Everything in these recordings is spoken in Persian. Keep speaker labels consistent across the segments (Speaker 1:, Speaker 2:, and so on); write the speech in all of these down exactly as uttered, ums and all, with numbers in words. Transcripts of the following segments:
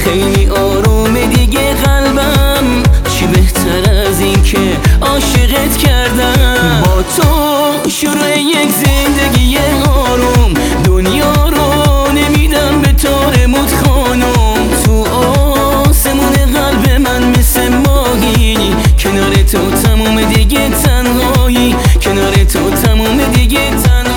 Speaker 1: خیلی آرومه دیگه قلبم، چی بهتر از این که عاشقت کردم. با تو شروع یک زندگی آروم، دنیا رو نمیدم به طارموت خانم. تو آسمون قلب من مثل ماهی، کنار تو تموم دیگه تنهایی، کنار تو تموم دیگه تنهایی.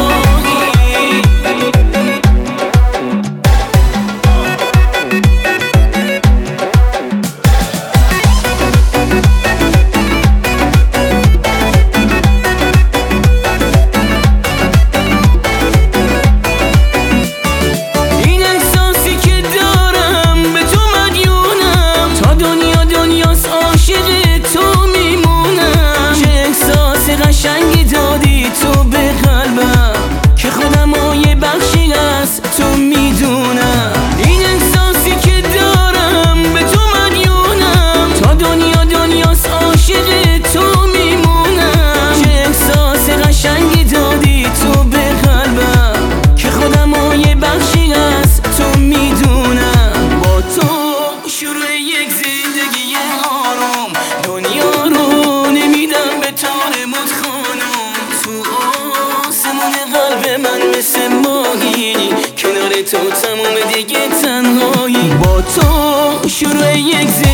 Speaker 1: قشنگی دادی تو به قلبم که خودم و یه بخشی از تو میدونم. این احساسی که دارم به تو مدیونم، تا دنیا دنیاست عاشق تو میمونم. چه احساس قشنگی دادی تو به قلبم که خودم و یه بخشی از تو میدونم. با تو شروع یک زندگی آروم، دنیا رو نمیدم به طارموت خانم. تو آسمون قلب من مثل ماهی، کنار تو تموم دیگه تنهایی. با تو شروع یک زندگی